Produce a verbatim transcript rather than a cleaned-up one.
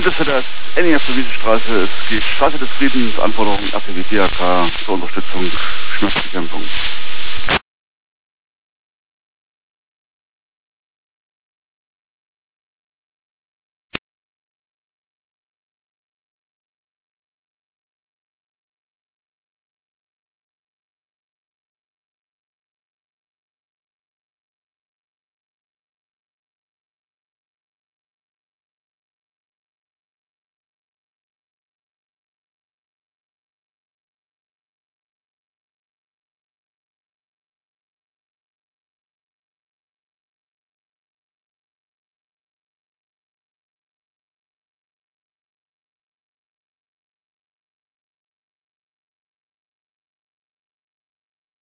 ist für das N E F zur Wiesenstraße. Es geht Straße des Friedens, Anforderungen R T W D R K zur Unterstützung Schmerzbekämpfung.